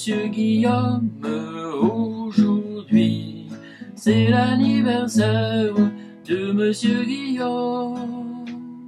Monsieur Guillaume, aujourd'hui, c'est l'anniversaire de Monsieur Guillaume.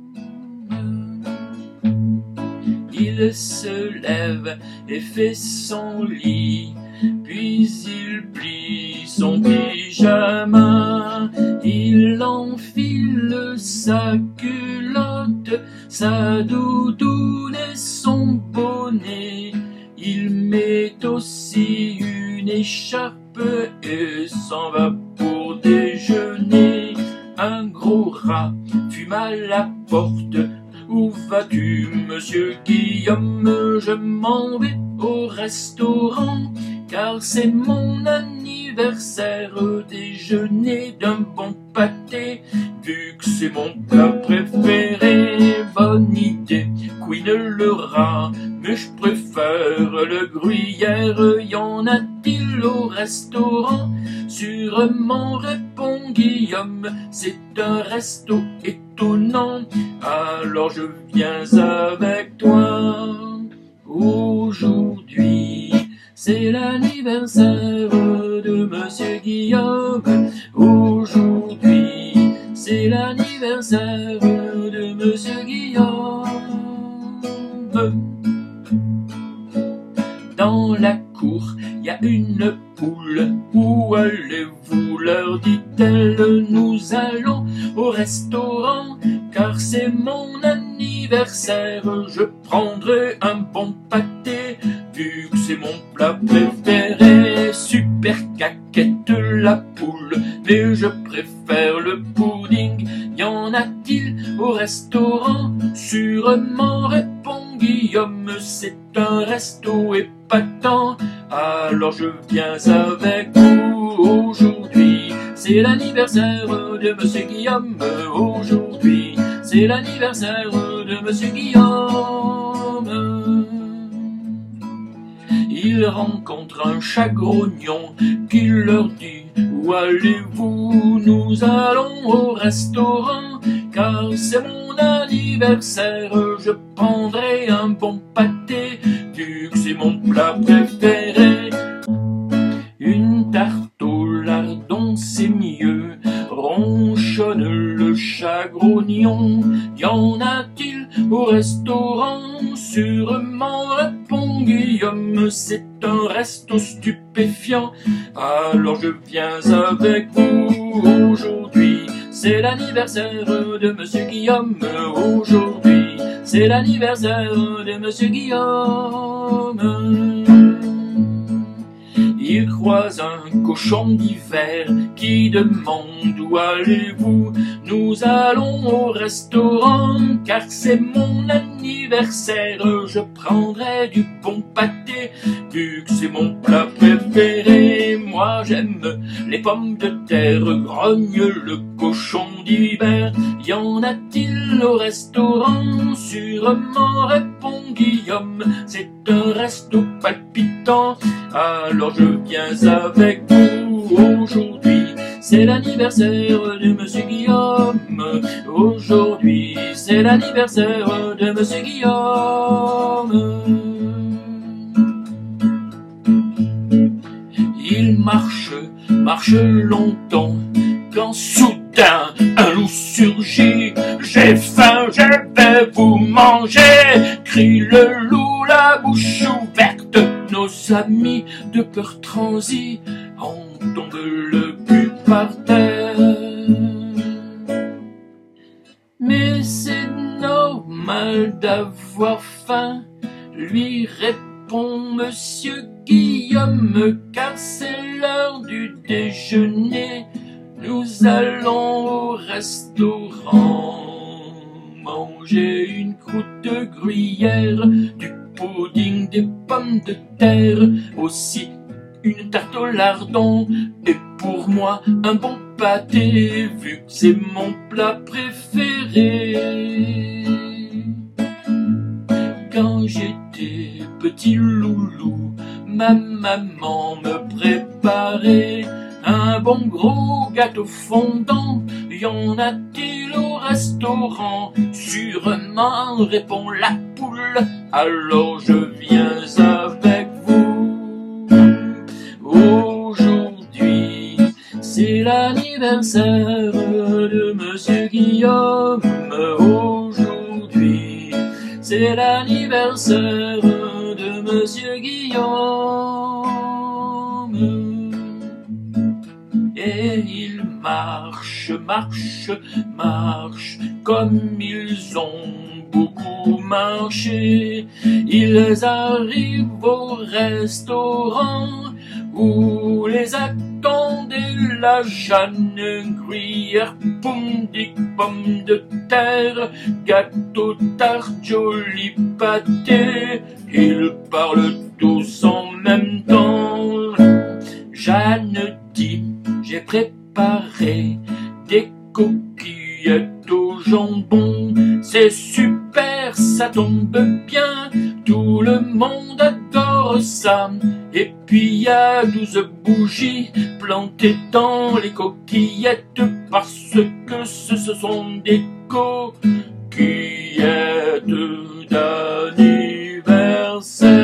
Il se lève et fait son lit, puis il plie son pyjama. Il enfile sa culotte, sa doudoune et son bonnet. Il met aussi une écharpe et s'en va pour déjeuner. Un gros rat fume à la porte. Où vas-tu, Monsieur Guillaume? Je m'en vais au restaurant, car c'est mon anniversaire. Déjeuner d'un bon pâté, vu que c'est mon plat préféré. Bonne idée, couine le rat, mais je préfère le gruyère. Y en a-t-il au restaurant? Sûrement, répond Guillaume, c'est un resto étonnant. Alors je viens avec toi. Aujourd'hui, c'est l'anniversaire de Monsieur Guillaume. Aujourd'hui, c'est l'anniversaire de Monsieur Guillaume. Dans la cour, il y a une poule. Où allez-vous, leur dit-elle? Nous allons au restaurant, car c'est mon anniversaire. Je prendrai un bon pâté, vu que c'est mon plat préféré. Super caquette la poule, mais je préfère le pudding. Y en a-t-il au restaurant? Sûrement, répond Guillaume, c'est un resto épatant. Alors je viens avec vous. Aujourd'hui, c'est l'anniversaire de Monsieur Guillaume. Aujourd'hui, c'est l'anniversaire de Monsieur Guillaume. Il rencontre un chat grognon qui leur dit: où allez-vous? Nous allons au restaurant, car c'est mon anniversaire. Je prendrai un bon pâté, vu que c'est mon plat préféré. Une tarte au lardon, c'est mieux, ronchonne le chat grognon. Y en a-t-il au restaurant? Sûrement, répond Guillaume, c'est un resto stupéfiant. Alors je viens avec vous. Aujourd'hui, c'est l'anniversaire de Monsieur Guillaume. Aujourd'hui, c'est l'anniversaire de Monsieur Guillaume. Il croise un cochon d'hiver qui demande: où allez-vous? Nous allons au restaurant, car c'est mon anniversaire. Je prendrai du bon pâté, vu que c'est mon plat préféré. Moi j'aime les pommes de terre, grogne le cochon d'hiver. Y en a-t-il au restaurant? Sûrement, répond Guillaume, c'est un resto palpitant. Alors je viens avec vous. Aujourd'hui, c'est l'anniversaire de Monsieur Guillaume. Aujourd'hui, c'est l'anniversaire de Monsieur Guillaume. Il marche longtemps, quand soudain un loup surgit. J'ai faim, je vais vous manger, crie le loup, la bouche ouverte. Nos amis de peur transis en tombent le cul par terre. Mais c'est normal d'avoir faim, lui répond Monsieur Guillaume, car c'est l'heure du déjeuner. Nous allons au restaurant manger une croûte de gruyère, du pudding, des pommes de terre, aussi une tarte au lardon, et pour moi un bon pâté, vu que c'est mon plat préféré. Quand j'étais petit loulou, ma maman me préparait un bon gros gâteau fondant. Y en a-t-il au restaurant? Sûrement, répond la poule. Alors je viens avec vous. C'est l'anniversaire de Monsieur Guillaume aujourd'hui. C'est l'anniversaire de Monsieur Guillaume. Et il marche, marche, marche, comme ils ont beaucoup marché. Ils arrivent au restaurant où les attendait la Jeanne, gruyère, pomme des pommes de terre, gâteau, tarte, joli pâté. Ils parlent tous en même temps. Jeanne dit: j'ai préparé des coquillettes au jambon. C'est super, ça tombe bien, tout le monde adore ça. Et puis y a 12 bougies plantées dans les coquillettes, parce que ce sont des coquillettes d'anniversaire.